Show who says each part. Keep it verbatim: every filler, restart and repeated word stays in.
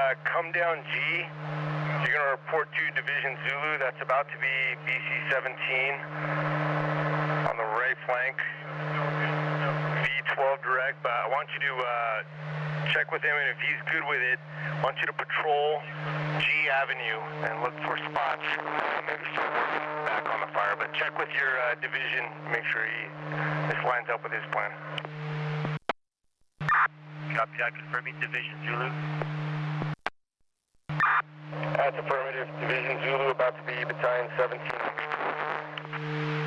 Speaker 1: uh, come down G. You're going to report to Division Zulu. That's about to be B C seventeen on the right flank. V twelve direct, but I want you to uh, check with him, and if he's good with it, I want you to patrol G Avenue and look for spots. Maybe start working back on the fire, but check with your uh, division, make sure he this lines up with his plan.
Speaker 2: Copy that, confirming Division Zulu.
Speaker 1: That's affirmative. Division Zulu about to be Battalion seventeen.